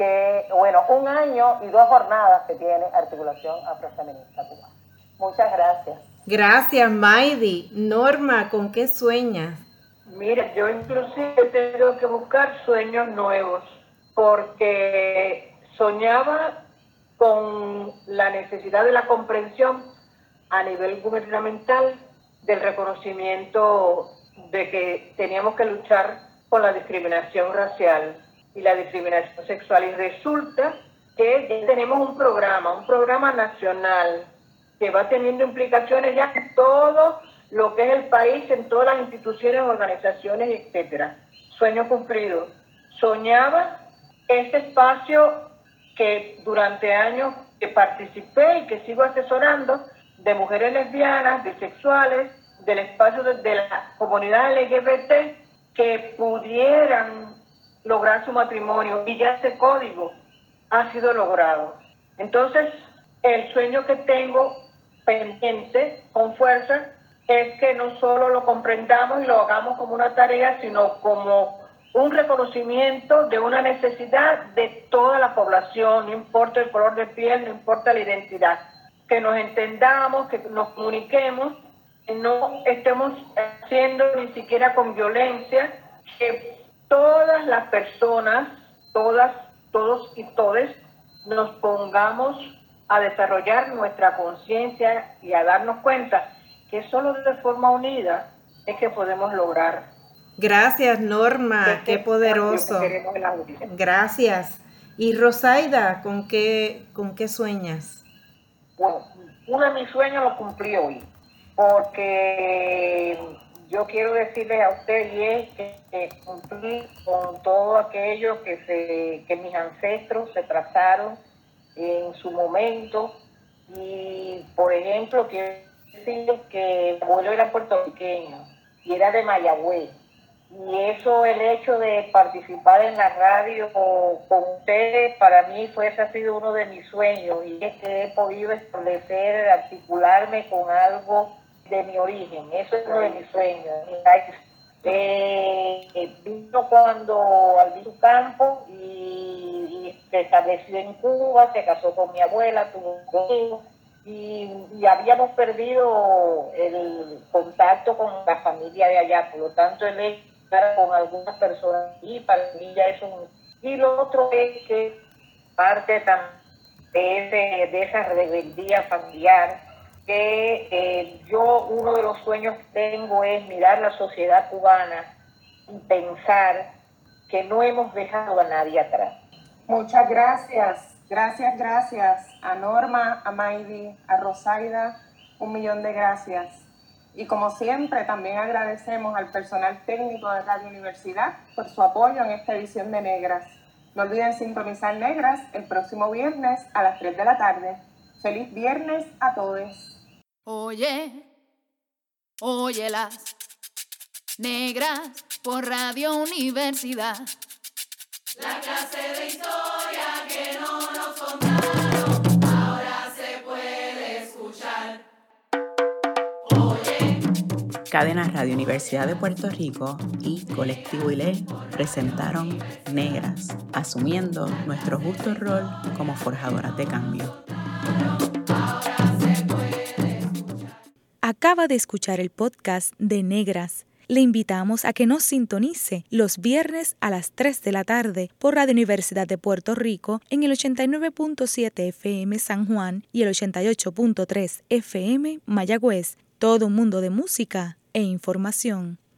1 año y 2 jornadas que tiene Articulación Afrofeminista Cubana. Muchas gracias. Gracias, Maydi. Norma, ¿con qué sueñas? Mira, yo inclusive tengo que buscar sueños nuevos, porque soñaba con la necesidad de la comprensión a nivel gubernamental del reconocimiento de que teníamos que luchar con la discriminación racial y la discriminación sexual. Y resulta que ya tenemos un programa nacional que va teniendo implicaciones ya en todo lo que es el país, en todas las instituciones, organizaciones, etcétera. Sueño cumplido. Soñaba este espacio que durante años que participé y que sigo asesorando, de mujeres lesbianas, bisexuales, del espacio de la comunidad LGBT, que pudieran lograr su matrimonio, y ya ese código ha sido logrado. Entonces, el sueño que tengo pendiente, con fuerza, es que no solo lo comprendamos y lo hagamos como una tarea, sino como un reconocimiento de una necesidad de toda la población, no importa el color de piel, no importa la identidad, que nos entendamos, que nos comuniquemos, que no estemos haciendo ni siquiera con violencia, que todas las personas, todos y todes, nos pongamos a desarrollar nuestra conciencia y a darnos cuenta que solo de forma unida es que podemos lograr. Gracias, Norma, qué poderoso. Gracias. Y Rosaida, ¿con qué sueñas? Bueno, uno de mis sueños lo cumplí hoy, porque yo quiero decirles a ustedes y es que cumplí con todo aquello que mis ancestros se trazaron en su momento. Y, por ejemplo, quiero decirles que mi abuelo era puertorriqueño y era de Mayagüez. Y eso, el hecho de participar en la radio con ustedes, para mí ese ha sido uno de mis sueños, y es que he podido establecer, articularme con algo de mi origen. Eso es uno de mis sueños. Vino cuando Albizu Campos y se estableció en Cuba, se casó con mi abuela, tuvo un hijo, y habíamos perdido el contacto con la familia de allá. Por lo tanto, él estar con algunas personas y para mí ya eso. Y lo otro es que parte de esa rebeldía familiar, que yo, uno de los sueños que tengo es mirar la sociedad cubana y pensar que no hemos dejado a nadie atrás. Muchas gracias. Gracias a Norma, a Maydi, a Rosaida, 1.000.000 de gracias. Y como siempre, también agradecemos al personal técnico de Radio Universidad por su apoyo en esta edición de Negras. No olviden sintonizar Negras el próximo viernes a las 3 de la tarde. ¡Feliz viernes a todos! Óyelas, Negras por Radio Universidad. La clase de historia que no nos contaron, ahora se puede escuchar. Cadena Radio Universidad de Puerto Rico y Colectivo ILE presentaron Negras, asumiendo nuestro justo rol como forjadoras de cambio. Acaba de escuchar el podcast de Negras. Le invitamos a que nos sintonice los viernes a las 3 de la tarde por Radio Universidad de Puerto Rico en el 89.7 FM San Juan y el 88.3 FM Mayagüez. Todo un mundo de música e información.